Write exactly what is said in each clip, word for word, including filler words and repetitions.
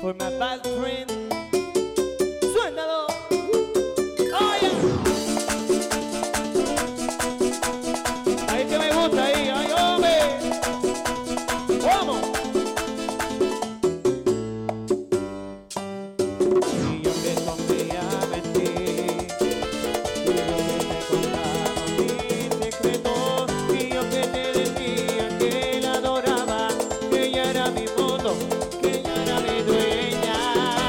for my best friend. Suéltalo. Oh, yeah. Ahí que me gusta ahí, ay hombre. Vamos. Y yo que confiaba en ti, y yo que te contaba mis secretos, y yo que te decía que la adoraba, que ella era mi mundo, que ella era mi dueña.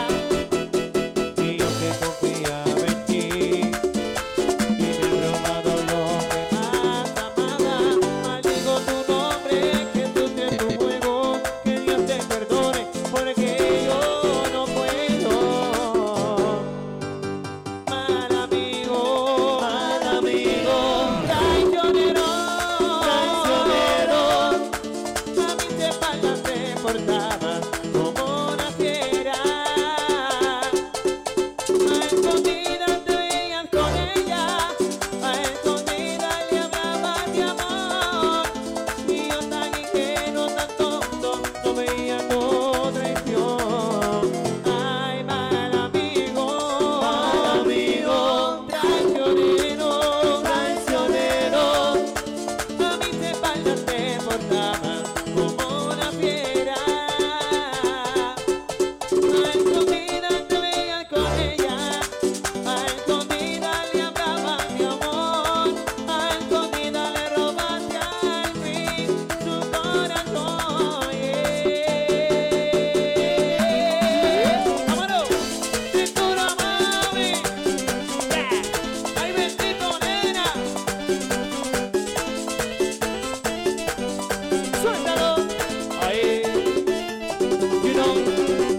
Y yo que confiaba en ti, y me han robado lo que más amaba. Maldigo tu nombre, que tú tienes tu juego, que Dios te perdone, porque yo no puedo. Mal amigo, mal amigo, traicionero, traicionero. A mis espaldas te portabas como una fiera. A escondidas te veías con ella, a escondidas le hablabas de amor. Y yo tan ingenuo, tan tonto, no veía tu traición. Ay, mal amigo, mal amigo, traicionero, traicionero. A mis espaldas te portabas como una fiera. A escondidas te veías con ella, a escondidas le hablabas de amor, a escondidas le robaste al fin su corazón. Yeah. ¡Vámonos! ¡Cintura, mami! Yeah. ¡Ay, bendito, nena! ¡Suéltalo! Ahí. You know.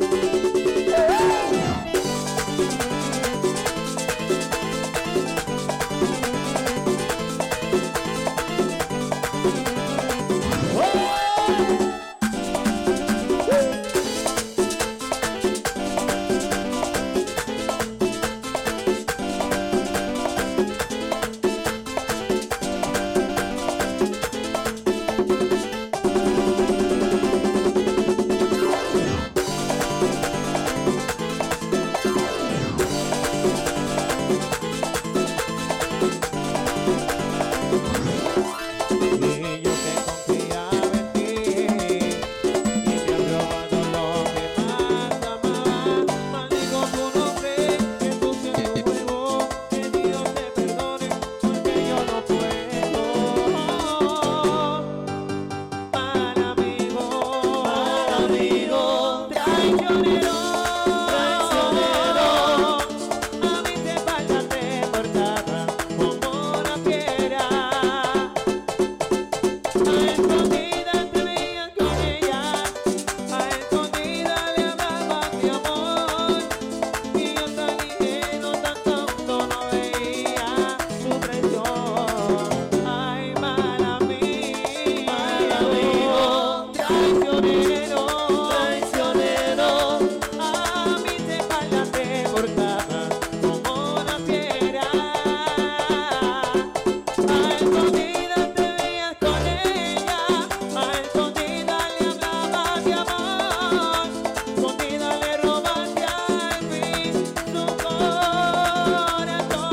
Y yo que confiaba en ti, y me han robado lo que más amaba. Maldigo tu nombre, que tú seas tu juego, que Dios te perdone, porque yo no puedo. Mal amigo, mal amigo, traicionero, traicionero. A mis espaldas te portaba como una fiera. A escondidas te veías con ella, a escondidas le hablabas de amor. Y yo tan ingenuo, tan tonto, no veía su traición. Ay, mal amigo, mal amigo, traicionero, traicionero. A mis espaldas te portabas como una fiera. A escondidas te veías con ella, a escondidas le hablabas de amor, escondidas le robaste al fin su corazón.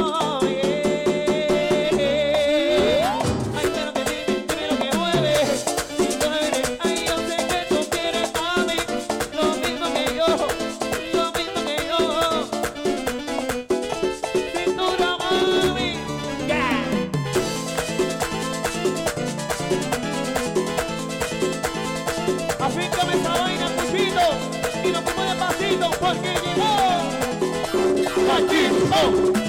Yeah. Ay, pero que dime, dime lo que mueve, si tú eres, ay, yo sé que tú quieres a mí, lo mismo que yo, lo mismo que yo. Cintura, mami, yeah. Afíncame esa vaina, cuchito, y nos fuimos despacito porque llegó Machito.